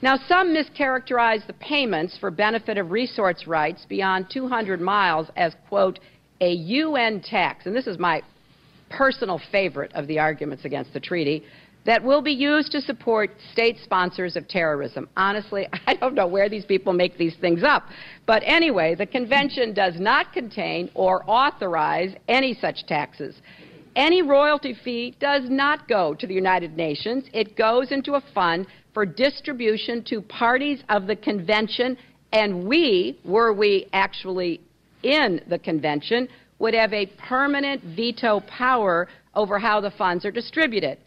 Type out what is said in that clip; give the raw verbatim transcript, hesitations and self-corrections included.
Now, some mischaracterize the payments for benefit of resource rights beyond two hundred miles as, quote, a U N tax, and this is my personal favorite of the arguments against the treaty, that will be used to support state sponsors of terrorism. Honestly, I don't know where these people make these things up. But anyway, the convention does not contain or authorize any such taxes. Any royalty fee does not go to the United Nations. It goes into a fund for distribution to parties of the convention, and we, were we actually in the convention, would have a permanent veto power over how the funds are distributed.